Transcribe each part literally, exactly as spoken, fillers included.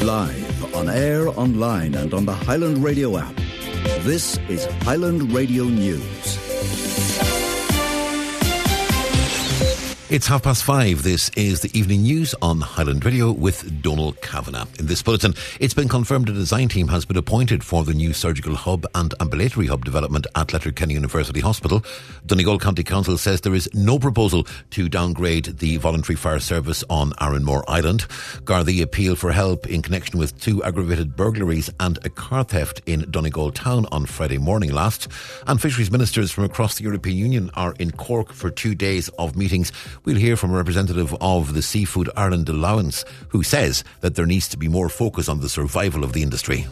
Live, on air, online and on the Highland Radio app. This is Highland Radio News. It's half past five. This is the evening news on Highland Radio with Donal Kavanagh. In this bulletin, it's been confirmed a design team has been appointed for the new surgical hub and ambulatory hub development at Letterkenny University Hospital. Donegal County Council says there is no proposal to downgrade the voluntary fire service on Arranmore Island. Gardaí appeal for help in connection with two aggravated burglaries and a car theft in Donegal town on Friday morning last. And fisheries ministers from across the European Union are in Cork for two days of meetings. We'll hear from a representative of the Seafood Ireland Allowance who says that there needs to be more focus on the survival of the industry.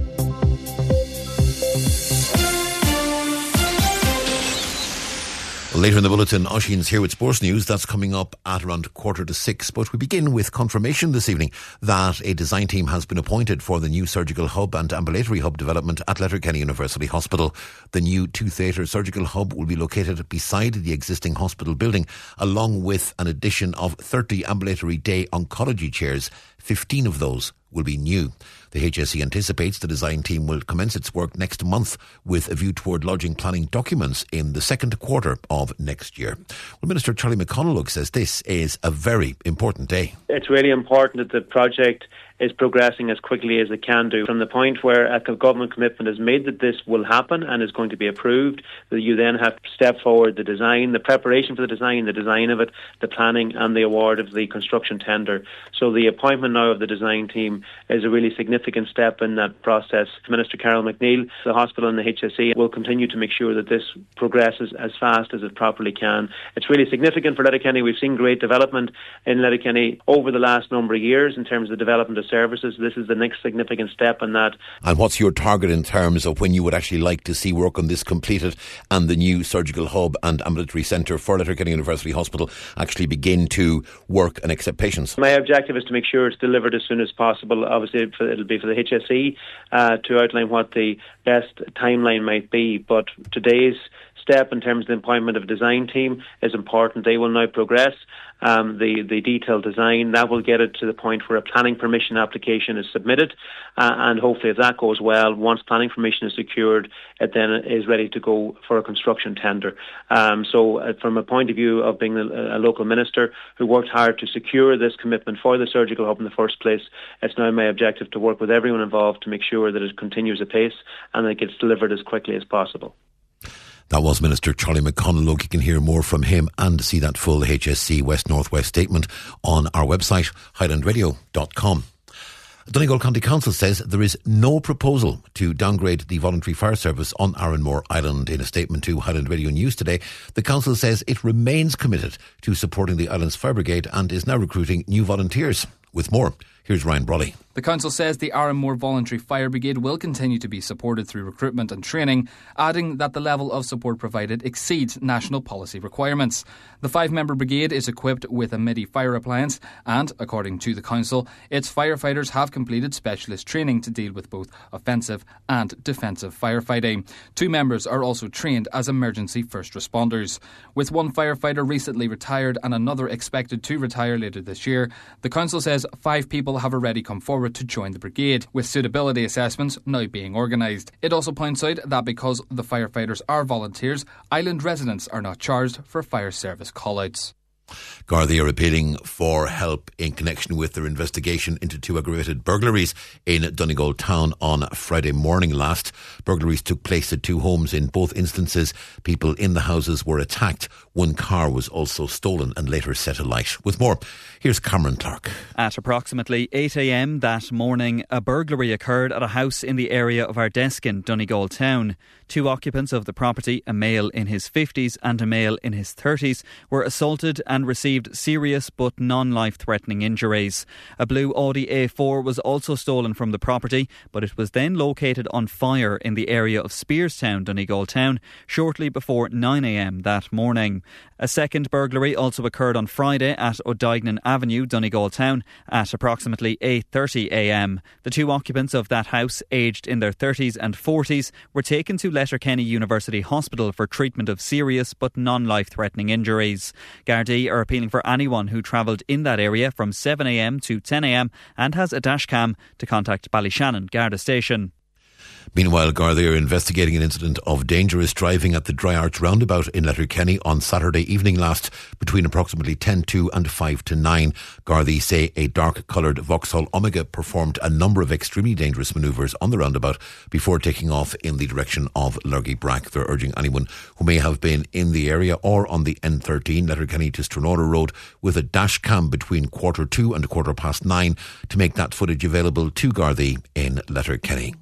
Later in the bulletin, Oisín's here with sports news. That's coming up at around quarter to six. But we begin with confirmation this evening that a design team has been appointed for the new surgical hub and ambulatory hub development at Letterkenny University Hospital. The new two-theatre surgical hub will be located beside the existing hospital building, along with an addition of thirty ambulatory day oncology chairs. fifteen of those will be new. The H S E anticipates the design team will commence its work next month with a view toward lodging planning documents in the second quarter of next year. Well, Minister Charlie McConalogue says this is a very important day. It's really important that the project is progressing as quickly as it can do. From the point where a government commitment is made that this will happen and is going to be approved, that you then have to step forward the design, the preparation for the design, the design of it, the planning and the award of the construction tender. So the appointment now of the design team is a really significant step in that process. Minister Carol McNeill, the hospital and the H S E will continue to make sure that this progresses as fast as it properly can. It's really significant for Letterkenny. We've seen great development in Letterkenny over the last number of years in terms of development of services. This is the next significant step in that. And what's your target in terms of when you would actually like to see work on this completed and the new surgical hub and ambulatory centre for Letterkenny University Hospital actually begin to work and accept patients? My objective is to make sure it's delivered as soon as possible. Obviously it'll be for the H S E uh, to outline what the best timeline might be, but today's step in terms of the appointment of a design team is important. They will now progress um, the, the detailed design. That will get it to the point where a planning permission application is submitted, uh, and hopefully if that goes well, once planning permission is secured, it then is ready to go for a construction tender. Um, so uh, from a point of view of being a, a local minister who worked hard to secure this commitment for the surgical hub in the first place, it's now my objective to work with everyone involved to make sure that it continues apace and that it gets delivered as quickly as possible. That was Minister Charlie McConalogue. You can hear more from him and see that full H S C West North West statement on our website, highland radio dot com. Donegal County Council says there is no proposal to downgrade the voluntary fire service on Arranmore Island. In a statement to Highland Radio News today, the council says it remains committed to supporting the island's fire brigade and is now recruiting new volunteers. With more, here's Ryan Brawley. The council says the Arranmore Voluntary Fire Brigade will continue to be supported through recruitment and training, adding that the level of support provided exceeds national policy requirements. The five-member brigade is equipped with a MIDI fire appliance and, according to the council, its firefighters have completed specialist training to deal with both offensive and defensive firefighting. Two members are also trained as emergency first responders. With one firefighter recently retired and another expected to retire later this year, the council says five people have already come forward to join the brigade, with suitability assessments now being organised. It also points out that because the firefighters are volunteers, island residents are not charged for fire service call-outs. Gardaí are appealing for help in connection with their investigation into two aggravated burglaries in Donegal town on Friday morning last. Burglaries took place at two homes. In both instances, people in the houses were attacked. One car was also stolen and later set alight. With more, here's Cameron Clark. At approximately eight a.m. that morning, a burglary occurred at a house in the area of Ardeskin, Donegal town. Two occupants of the property, a male in his fifties and a male in his thirties, were assaulted and received serious but non-life-threatening injuries. A blue Audi A four was also stolen from the property, but it was then located on fire in the area of Spearstown, Donegal town, shortly before nine a.m. that morning. A second burglary also occurred on Friday at O'Dignan Avenue, Donegal town, at approximately eight thirty a.m. The two occupants of that house, aged in their thirties and forties, were taken to Letterkenny University Hospital for treatment of serious but non-life-threatening injuries. Gardaí Gardaí are appealing for anyone who travelled in that area from seven a m to ten a m and has a dashcam to contact Ballyshannon Garda Station. Meanwhile, Gardaí are investigating an incident of dangerous driving at the Dry Arch roundabout in Letterkenny on Saturday evening last between approximately ten to and five to nine. Gardaí say a dark-coloured Vauxhall Omega performed a number of extremely dangerous manoeuvres on the roundabout before taking off in the direction of Lurgy Brack. They're urging anyone who may have been in the area or on the N thirteen Letterkenny to Stranora Road with a dash cam between quarter two and quarter past nine to make that footage available to Gardaí in Letterkenny.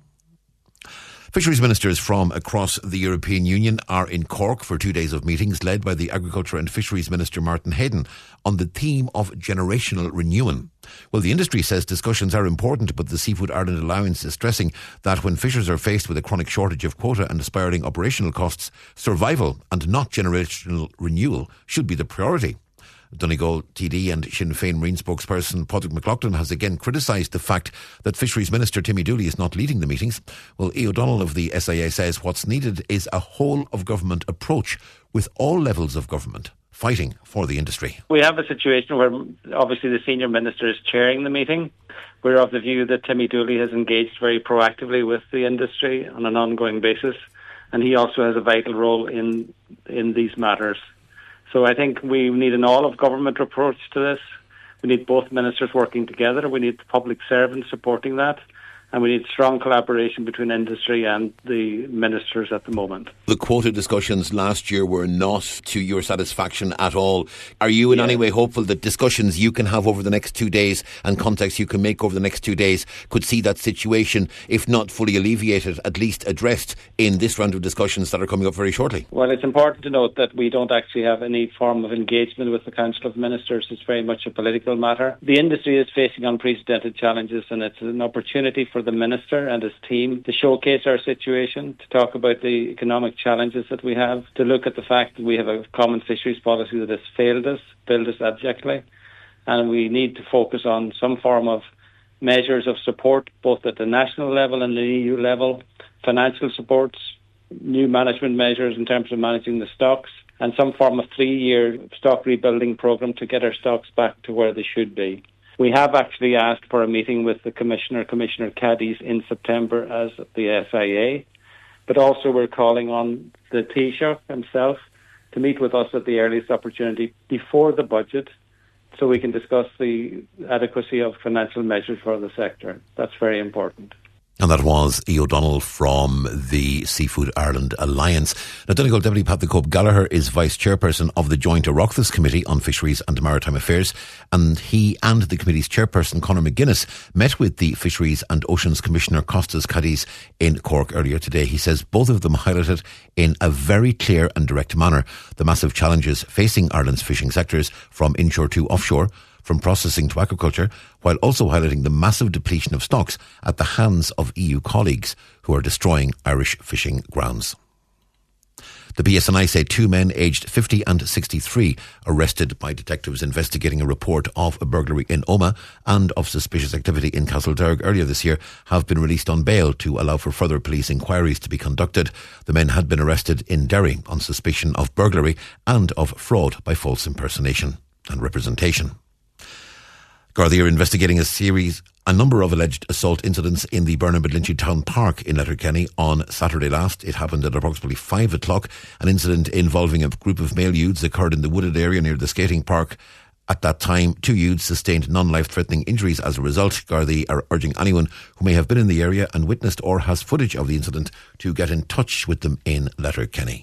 Fisheries ministers from across the European Union are in Cork for two days of meetings led by the Agriculture and Fisheries Minister Martin Hayden on the theme of generational renewal. Well, the industry says discussions are important, but the Seafood Ireland Alliance is stressing that when fishers are faced with a chronic shortage of quota and spiralling operational costs, survival and not generational renewal should be the priority. Donegal T D and Sinn Féin Marine spokesperson Padraig McLaughlin has again criticised the fact that Fisheries Minister Timmy Dooley is not leading the meetings. Well, E. O'Donnell of the S I A says what's needed is a whole-of-government approach with all levels of government fighting for the industry. We have a situation where obviously the Senior Minister is chairing the meeting. We're of the view that Timmy Dooley has engaged very proactively with the industry on an ongoing basis, and he also has a vital role in in these matters. So I think we need an all-of-government approach to this. We need both ministers working together. We need the public servants supporting that. And we need strong collaboration between industry and the ministers at the moment. The quota discussions last year were not to your satisfaction at all. Are you in yeah. any way hopeful that discussions you can have over the next two days and contacts you can make over the next two days could see that situation, if not fully alleviated, at least addressed in this round of discussions that are coming up very shortly? Well, it's important to note that we don't actually have any form of engagement with the Council of Ministers. It's very much a political matter. The industry is facing unprecedented challenges, and it's an opportunity for the Minister and his team to showcase our situation, to talk about the economic challenges that we have, to look at the fact that we have a common fisheries policy that has failed us, failed us abjectly, and we need to focus on some form of measures of support, both at the national level and the E U level, financial supports, new management measures in terms of managing the stocks, and some form of three-year stock rebuilding programme to get our stocks back to where they should be. We have actually asked for a meeting with the Commissioner, Commissioner Cadiz, in September as the S I A, but also we're calling on the Taoiseach himself to meet with us at the earliest opportunity before the budget so we can discuss the adequacy of financial measures for the sector. That's very important. And that was E. O'Donnell from the Seafood Ireland Alliance. Now, Donegal Deputy Pat the Cope Gallagher is Vice Chairperson of the Joint Oireachtas Committee on Fisheries and Maritime Affairs, and he and the committee's chairperson Conor McGuinness met with the Fisheries and Oceans Commissioner Costas Cadiz in Cork earlier today. He says both of them highlighted in a very clear and direct manner the massive challenges facing Ireland's fishing sectors from inshore to offshore, from processing to aquaculture, while also highlighting the massive depletion of stocks at the hands of E U colleagues who are destroying Irish fishing grounds. The P S N I say two men aged fifty and sixty-three arrested by detectives investigating a report of a burglary in Omagh and of suspicious activity in Castlederg earlier this year have been released on bail to allow for further police inquiries to be conducted. The men had been arrested in Derry on suspicion of burglary and of fraud by false impersonation and representation. Gardaí are investigating a series, a number of alleged assault incidents in the Burnham-Bedlinchy Town Park in Letterkenny on Saturday last. It happened at approximately five o'clock. An incident involving a group of male youths occurred in the wooded area near the skating park. At that time, two youths sustained non-life-threatening injuries as a result. Gardaí are urging anyone who may have been in the area and witnessed or has footage of the incident to get in touch with them in Letterkenny.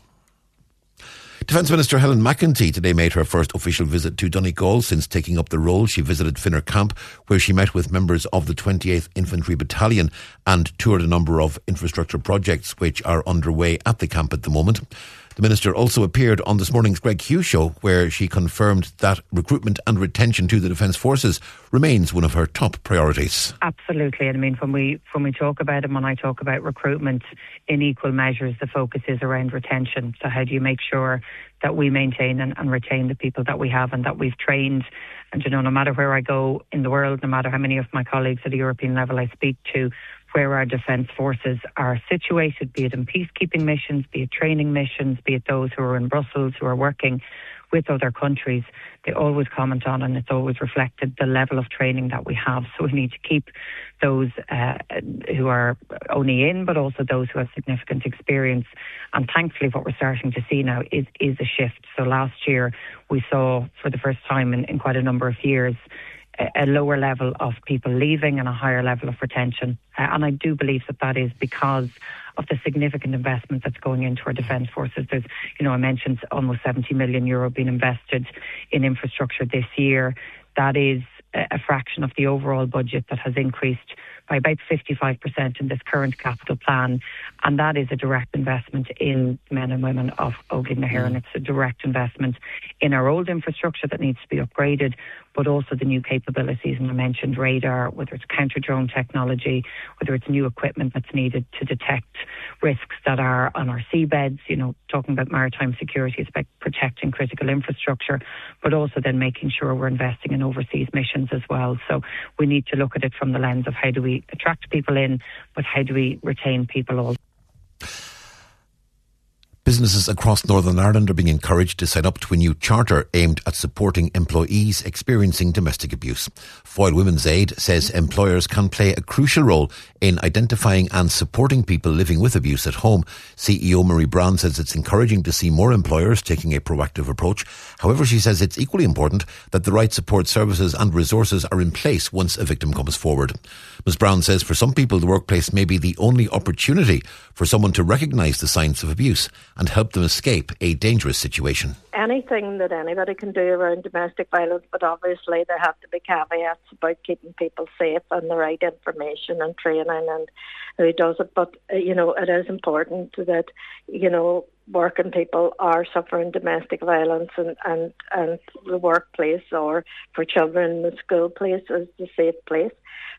Defence Minister Helen McEntee today made her first official visit to Donegal since taking up the role. She visited Finner Camp, where she met with members of the twenty-eighth Infantry Battalion and toured a number of infrastructure projects which are underway at the camp at the moment. The Minister also appeared on this morning's Greg Hughes show, where she confirmed that recruitment and retention to the Defence Forces remains one of her top priorities. Absolutely. And I mean, when we when we talk about it, when I talk about recruitment in equal measures, the focus is around retention. So how do you make sure that we maintain and, and retain the people that we have and that we've trained? And, you know, no matter where I go in the world, no matter how many of my colleagues at the European level I speak to, where our defence forces are situated, be it in peacekeeping missions, be it training missions, be it those who are in Brussels, who are working with other countries, they always comment on, and it's always reflected the level of training that we have. So we need to keep those uh, who are only in, but also those who have significant experience. And thankfully what we're starting to see now is, is a shift. So last year we saw, for the first time in, in quite a number of years, a, a lower level of people leaving and a higher level of retention. Uh, and I do believe that that is because of the significant investment that's going into our defence forces. There's, you know, I mentioned almost seventy million euro being invested in infrastructure this year. That is a fraction of the overall budget that has increased by about fifty-five percent in this current capital plan, and that is a direct investment in men and women of Óglaigh na hÉireann. It's a direct investment in our old infrastructure that needs to be upgraded, but also the new capabilities, and I mentioned radar, whether it's counter-drone technology, whether it's new equipment that's needed to detect risks that are on our seabeds, you know, talking about maritime security, it's about protecting critical infrastructure, but also then making sure we're investing in overseas missions as well. So we need to look at it from the lens of how do we attract people in, but how do we retain people also. Businesses across Northern Ireland are being encouraged to sign up to a new charter aimed at supporting employees experiencing domestic abuse. Foyle Women's Aid says employers can play a crucial role in identifying and supporting people living with abuse at home. C E O Marie Brown says it's encouraging to see more employers taking a proactive approach. However, she says it's equally important that the right support services and resources are in place once a victim comes forward. Miz Brown says for some people the workplace may be the only opportunity for someone to recognise the signs of abuse and help them escape a dangerous situation. Anything that anybody can do around domestic violence, but obviously there have to be caveats about keeping people safe and the right information and training and who does it. But, uh, you know, it is important that, you know, working people are suffering domestic violence and, and, and the workplace or for children, the school place is the safe place.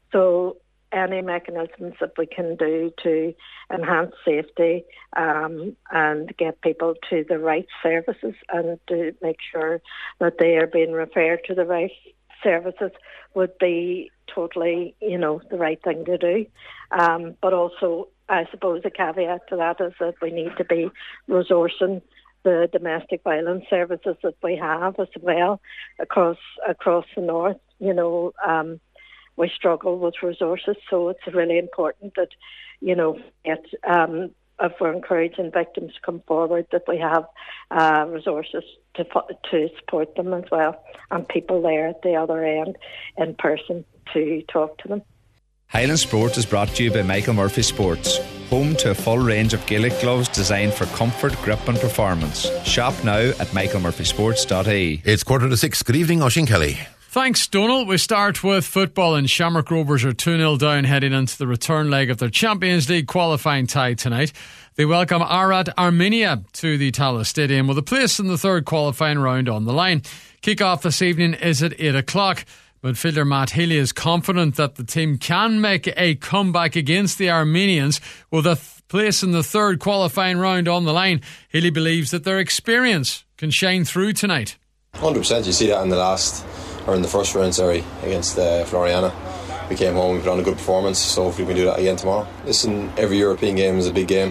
So any mechanisms that we can do to enhance safety um, and get people to the right services and to make sure that they are being referred to the right services would be totally, you know, the right thing to do. Um, but also, I suppose a caveat to that is that we need to be resourcing the domestic violence services that we have as well across across the north. You know, um, we struggle with resources, so it's really important that, you know, it, um, if we're encouraging victims to come forward, that we have uh, resources to to support them as well, and people there at the other end in person to talk to them. Highland Sport is brought to you by Michael Murphy Sports, home to a full range of Gaelic gloves designed for comfort, grip and performance. Shop now at michael murphy sports dot I E. It's quarter to six. Good evening, Oisín Kelly. Thanks, Donald. We start with football, and Shamrock Rovers are two nil down heading into the return leg of their Champions League qualifying tie tonight. They welcome Arat Armenia to the Tallaght Stadium with a place in the third qualifying round on the line. Kick-off this evening is at eight o'clock. Midfielder Matt Healy is confident that the team can make a comeback against the Armenians with a th- place in the third qualifying round on the line. Healy believes that their experience can shine through tonight. one hundred percent. You see that in the last... or in the first round, sorry, against uh, Floriana. We came home, we put on a good performance, so hopefully we can do that again tomorrow. Listen, every European game is a big game.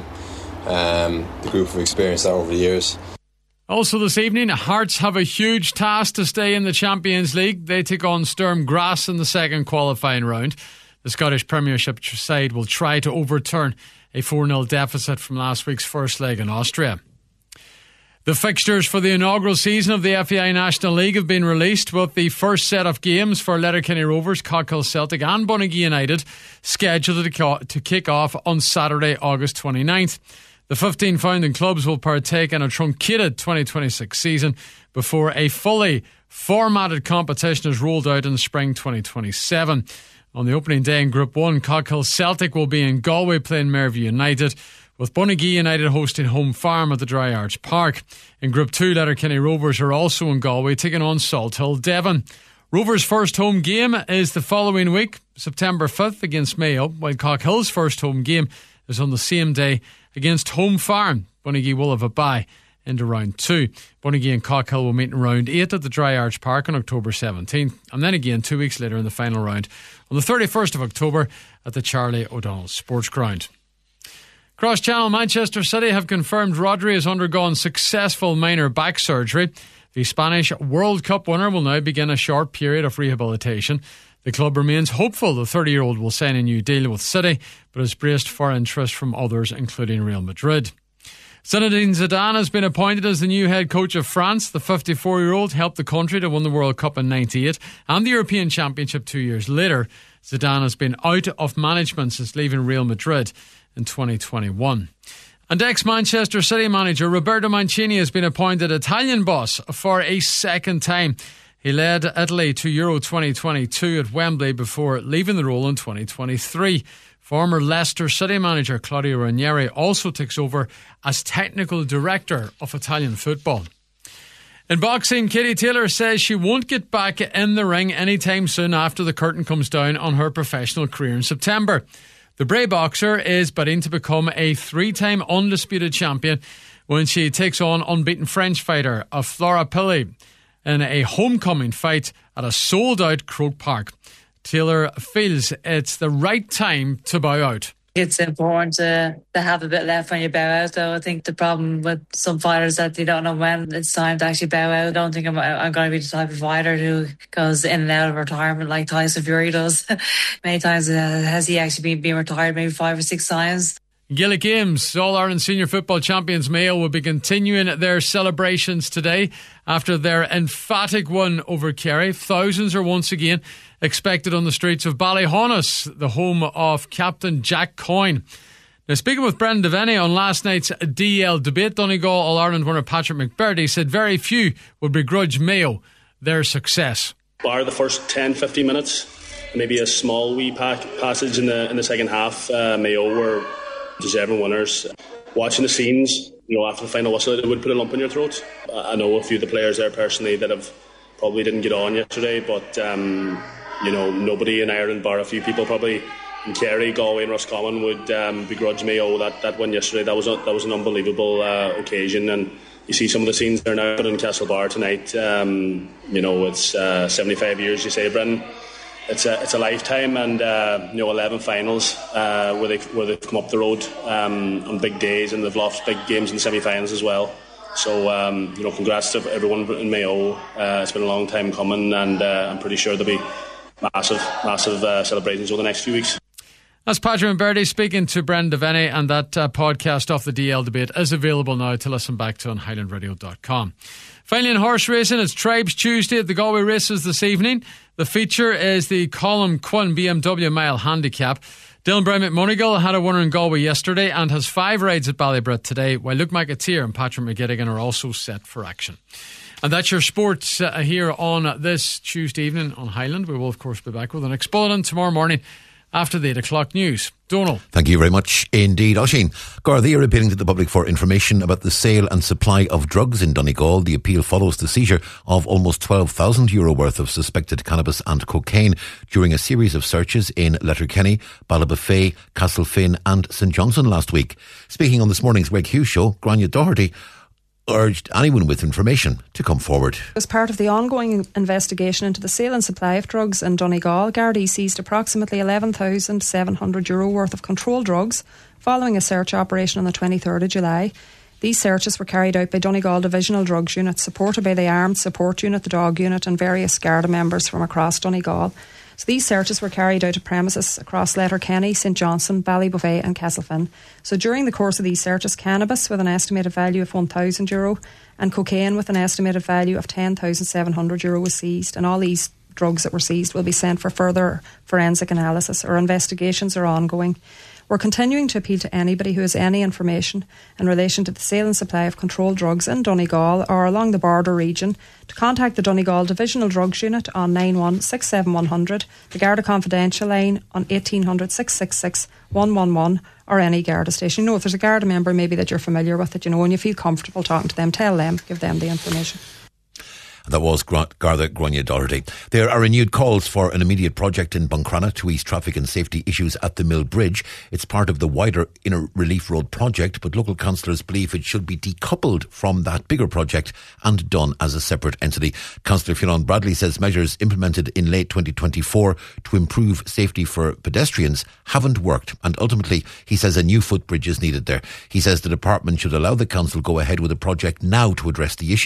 Um, the group have experienced that over the years. Also this evening, Hearts have a huge task to stay in the Champions League. They take on Sturm Graz in the second qualifying round. The Scottish Premiership side will try to overturn a four nil deficit from last week's first leg in Austria. The fixtures for the inaugural season of the F A I National League have been released, with the first set of games for Letterkenny Rovers, Cockhill Celtic and Bunagee United scheduled to kick off on Saturday, August twenty-ninth. The fifteen founding clubs will partake in a truncated twenty twenty-six season before a fully formatted competition is rolled out in spring twenty twenty-seven. On the opening day in Group one, Cockhill Celtic will be in Galway playing Merville United, with Bunagee United hosting Home Farm at the Dry Arch Park. In Group two, Letterkenny Rovers are also in Galway, taking on Salthill Devon. Rovers' first home game is the following week, September fifth, against Mayo, while Cockhill's first home game is on the same day against Home Farm. Bunagee will have a bye into round two. Bunagee and Cockhill will meet in round eight at the Dry Arch Park on October seventeenth, and then again two weeks later in the final round on the thirty-first of October at the Charlie O'Donnell Sports Ground. Cross-Channel Manchester City have confirmed Rodri has undergone successful minor back surgery. The Spanish World Cup winner will now begin a short period of rehabilitation. The club remains hopeful the thirty-year-old will sign a new deal with City, but has braced for interest from others, including Real Madrid. Zinedine Zidane has been appointed as the new head coach of France. The fifty-four-year-old helped the country to win the World Cup in ninety-eight and the European Championship two years later. Zidane has been out of management since leaving Real Madrid in twenty twenty-one. And ex-Manchester City manager Roberto Mancini has been appointed Italian boss for a second time. He led Italy to Euro twenty twenty-two at Wembley before leaving the role in twenty twenty-three. Former Leicester City manager Claudio Ranieri also takes over as technical director of Italian football. In boxing, Katie Taylor says she won't get back in the ring anytime soon after the curtain comes down on her professional career in September. The Bray boxer is bidding to become a three-time undisputed champion when she takes on unbeaten French fighter Flora Pili in a homecoming fight at a sold-out Croke Park. Taylor feels it's the right time to bow out. It's important to, to have a bit left when you bow out, though. I think the problem with some fighters is that they don't know when it's time to actually bow out. I don't think I'm, I'm going to be the type of fighter who goes in and out of retirement like Tyson Fury does. Many times uh, has he actually been, been retired maybe five or six times. Gaelic Games, All-Ireland Senior Football Champions Mayo will be continuing their celebrations today after their emphatic win over Kerry. Thousands are once again expected on the streets of Ballyhonus, the home of Captain Jack Coyne. Now, speaking with Brendan Devaney on last night's D L debate, Donegal All-Ireland winner Patrick McBurdy said very few would begrudge Mayo their success. Bar the first ten to fifteen minutes, maybe a small wee pack passage in the in the second half, uh, Mayo were deserving winners. Watching the scenes, you know, after the final whistle, it would put a lump in your throat. I know a few of the players there personally that have probably didn't get on yesterday, but um, you know, nobody in Ireland, bar a few people probably in Kerry, Galway and Roscommon, would um, begrudge Mayo that, that win yesterday. That was a, that was an unbelievable uh, occasion, and you see some of the scenes there now in Castlebar tonight. Um, you know, it's uh, seventy-five years, you say, Brendan. It's a it's a lifetime, and uh, you know, eleven finals uh, where they where they've come up the road um, on big days, and they've lost big games in the semi-finals as well. So um, you know, congrats to everyone in Mayo. Uh, it's been a long time coming, and uh, I'm pretty sure there'll be massive massive uh, celebrations over the next few weeks. That's Patrick McBurdy speaking to Brendan Devaney, and that uh, podcast off the D L debate is available now to listen back to on highland radio dot com. Finally, in horse racing, it's Tribes Tuesday at the Galway races this evening. The feature is the Colm Quinn B M W Mile Handicap. Dylan Brown McMonigal had a winner in Galway yesterday and has five rides at Ballybrett today, while Luke McAteer and Patrick McGettigan are also set for action. And that's your sports uh, here on this Tuesday evening on Highland. We will, of course, be back with the next bulletin tomorrow morning after the eight o'clock news. Donal. Thank you very much indeed. Oisin, Gardaí are appealing to the public for information about the sale and supply of drugs in Donegal. The appeal follows the seizure of almost twelve thousand euro worth of suspected cannabis and cocaine during a series of searches in Letterkenny, Ballybofey, Castlefin and St Johnson last week. Speaking on this morning's Greg Hughes show, Grania Doherty urged anyone with information to come forward. As part of the ongoing investigation into the sale and supply of drugs in Donegal, Gardaí seized approximately eleven thousand seven hundred euro worth of controlled drugs following a search operation on the twenty-third of July. These searches were carried out by Donegal Divisional Drugs Unit, supported by the Armed Support Unit, the Dog Unit and various Garda members from across Donegal. So these searches were carried out at premises across Letterkenny, St Johnson, Ballybofey and Castlefin. So during the course of these searches, cannabis with an estimated value of one thousand euro and cocaine with an estimated value of ten thousand seven hundred euro was seized, and all these drugs that were seized will be sent for further forensic analysis. Our investigations are ongoing. We're continuing to appeal to anybody who has any information in relation to the sale and supply of controlled drugs in Donegal or along the border region to contact the Donegal Divisional Drugs Unit on nine one six seven one hundred, the Garda Confidential line on eighteen hundred six six six one one one or any Garda station. You know, if there's a Garda member maybe that you're familiar with, that you know, and you feel comfortable talking to them, tell them, give them the information. That was Garda Grania Doherty. There are renewed calls for an immediate project in Buncrana to ease traffic and safety issues at the Mill Bridge. It's part of the wider Inner Relief Road project, but local councillors believe it should be decoupled from that bigger project and done as a separate entity. Councillor Fionn Bradley says measures implemented in late twenty twenty-four to improve safety for pedestrians haven't worked, and ultimately he says a new footbridge is needed there. He says the department should allow the council go ahead with a project now to address the issue.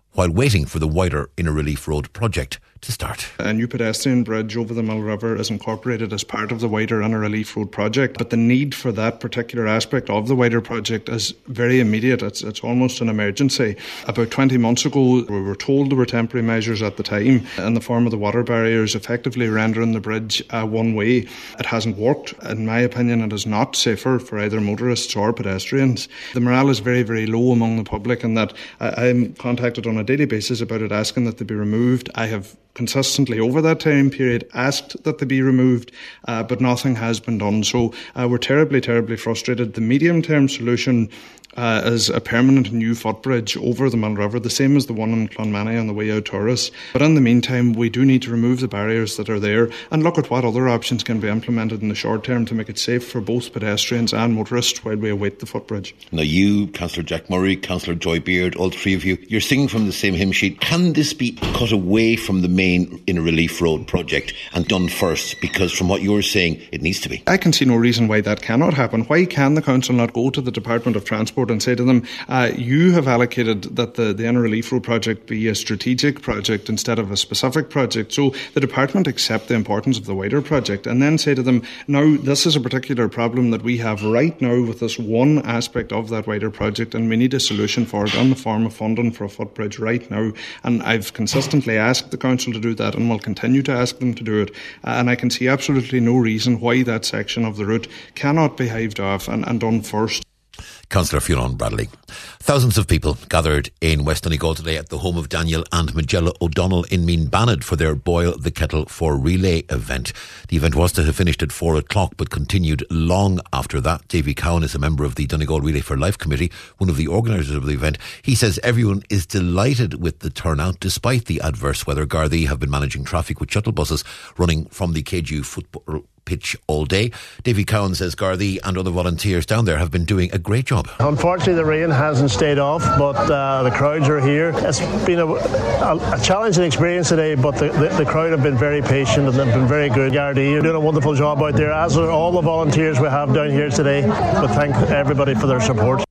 while waiting for the wider Inner Relief Road project to start. A new pedestrian bridge over the Mill River is incorporated as part of the wider Inner Relief Road project, but the need for that particular aspect of the wider project is very immediate. It's, it's almost an emergency. About twenty months ago, we were told there were temporary measures at the time in the form of the water barriers effectively rendering the bridge uh, one way. It hasn't worked. In my opinion, it is not safer for either motorists or pedestrians. The morale is very, very low among the public, and that I, I'm contacted on a daily basis about it, asking that they be removed. I have consistently over that time period asked that they be removed, uh, but nothing has been done. So uh, we're terribly, terribly frustrated. The medium-term solution Uh, is a permanent new footbridge over the Mill River, the same as the one in Clonmany on the way out Taurus. But in the meantime, we do need to remove the barriers that are there and look at what other options can be implemented in the short term to make it safe for both pedestrians and motorists while we await the footbridge. Now you, Councillor Jack Murray, Councillor Joy Beard, all three of you, you're singing from the same hymn sheet. Can this be cut away from the main Inner Relief Road project and done first? Because from what you're saying, it needs to be. I can see no reason why that cannot happen. Why can the Council not go to the Department of Transport and say to them, uh, you have allocated that the, the Inner Relief Road project be a strategic project instead of a specific project, so the Department accept the importance of the wider project, and then say to them, now this is a particular problem that we have right now with this one aspect of that wider project, and we need a solution for it in the form of funding for a footbridge right now. And I've consistently asked the Council to do that and will continue to ask them to do it, uh, and I can see absolutely no reason why that section of the route cannot be hived off and, and done first. Councillor Fionn Bradley. Thousands of people gathered in West Donegal today at the home of Daniel and Magella O'Donnell in Meanbannon for their Boil the Kettle for Relay event. The event was to have finished at four o'clock but continued long after that. Davy Cowan is a member of the Donegal Relay for Life Committee, one of the organisers of the event. He says everyone is delighted with the turnout despite the adverse weather. Gardaí have been managing traffic with shuttle buses running from the K G U football pitch all day. Davy Cowan says Gardaí and other volunteers down there have been doing a great job. Unfortunately, the rain hasn't stayed off, but uh, the crowds are here. It's been a, a, a challenging experience today, but the, the, the crowd have been very patient and they've been very good. Gardaí are doing a wonderful job out there, as are all the volunteers we have down here today. But thank everybody for their support.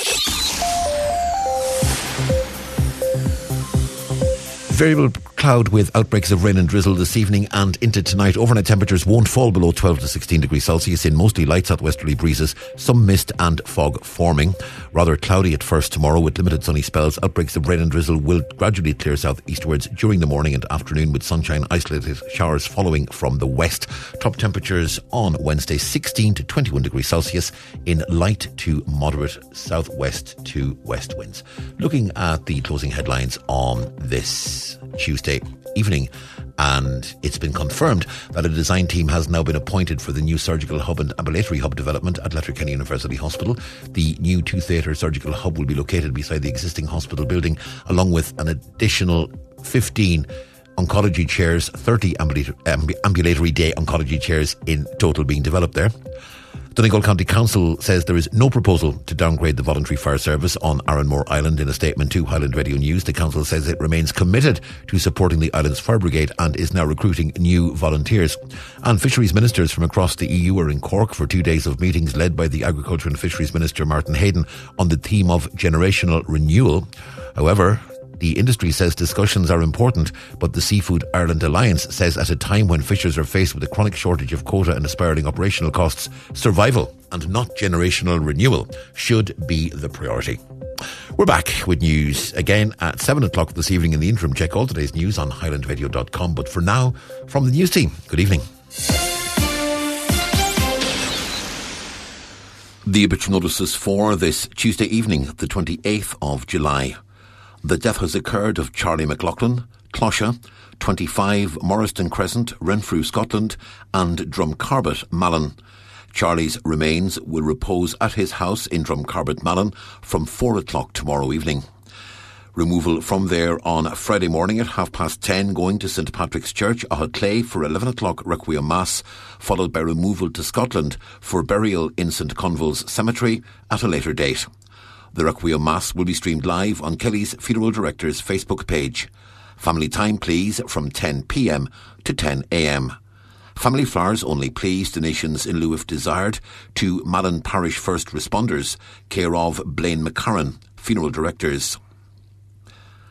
Variable cloud with outbreaks of rain and drizzle this evening and into tonight. Overnight temperatures won't fall below twelve to sixteen degrees Celsius in mostly light southwesterly breezes, some mist and fog forming. Rather cloudy at first tomorrow with limited sunny spells. Outbreaks of rain and drizzle will gradually clear southeastwards during the morning and afternoon with sunshine, isolated showers following from the west. Top temperatures on Wednesday sixteen to twenty-one degrees Celsius in light to moderate southwest to west winds. Looking at the closing headlines on this Tuesday evening, and it's been confirmed that a design team has now been appointed for the new surgical hub and ambulatory hub development at Letterkenny University Hospital. The new two-theatre surgical hub will be located beside the existing hospital building, along with an additional fifteen oncology chairs, thirty ambulatory day oncology chairs in total being developed there. Donegal County Council says there is no proposal to downgrade the voluntary fire service on Arranmore Island. In a statement to Highland Radio News, the council says it remains committed to supporting the island's fire brigade and is now recruiting new volunteers. And fisheries ministers from across the E U are in Cork for two days of meetings led by the Agriculture and Fisheries Minister Martin Hayden on the theme of generational renewal. However, the industry says discussions are important, but the Seafood Ireland Alliance says at a time when fishers are faced with a chronic shortage of quota and aspiring operational costs, survival and not generational renewal should be the priority. We're back with news again at seven o'clock this evening in the interim. Check all today's news on highland radio dot com. But for now, from the news team, good evening. The obituary notices for this Tuesday evening, the twenty-eighth of July. The death has occurred of Charlie McLaughlin, Closha, twenty-five Morriston Crescent, Renfrew, Scotland, and Drumcarbet, Malin. Charlie's remains will repose at his house in Drumcarbet, Malin from four o'clock tomorrow evening. Removal from there on Friday morning at half past ten, going to St Patrick's Church, Ahoclay, for eleven o'clock Requiem Mass, followed by removal to Scotland for burial in St Conville's Cemetery at a later date. The Requiem Mass will be streamed live on Kelly's Funeral Director's Facebook page. Family time, please, from ten p.m. to ten a.m. Family flowers only, please. Donations in lieu if desired to Malin Parish First Responders, care of Blaine McCarran, Funeral Directors.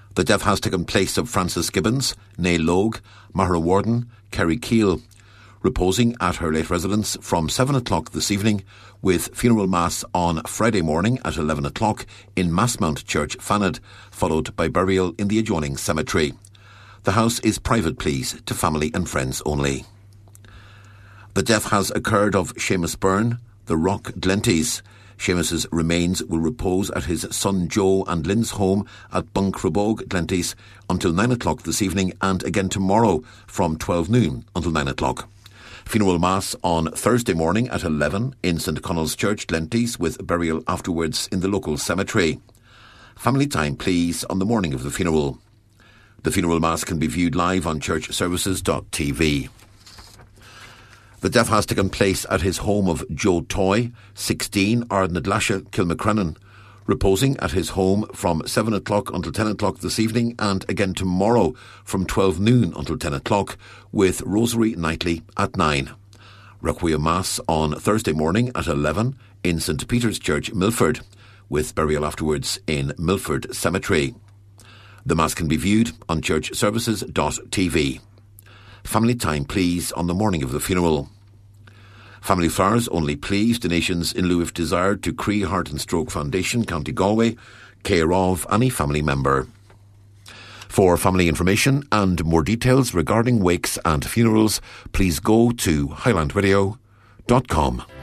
The death has taken place of Frances Gibbons, Nae Logue, Mahara Warden, Kerry Keel, reposing at her late residence from seven o'clock this evening, with funeral mass on Friday morning at eleven o'clock in Massmount Church, Fanad, followed by burial in the adjoining cemetery. The house is private, please, to family and friends only. The death has occurred of Seamus Byrne, the Rock Glenties. Seamus's remains will repose at his son Joe and Lynn's home at Buncrabog, Glenties, until nine o'clock this evening, and again tomorrow from twelve noon until nine o'clock. Funeral Mass on Thursday morning at eleven in St Connell's Church, Glenties, with burial afterwards in the local cemetery. Family time, please, on the morning of the funeral. The funeral Mass can be viewed live on church services dot t v. The death has taken place at his home of Joe Toy, sixteen, Ardnadlasha, Kilmacrennan, reposing at his home from seven o'clock until ten o'clock this evening, and again tomorrow from twelve noon until ten o'clock, with Rosary nightly at nine. Requiem Mass on Thursday morning at eleven in St Peter's Church, Milford, with burial afterwards in Milford Cemetery. The Mass can be viewed on church services dot t v. Family time, please, on the morning of the funeral. Family flowers only, please. Donations in lieu if desired to Cree Heart and Stroke Foundation, County Galway, care of any family member. For family information and more details regarding wakes and funerals, please go to highland radio dot com.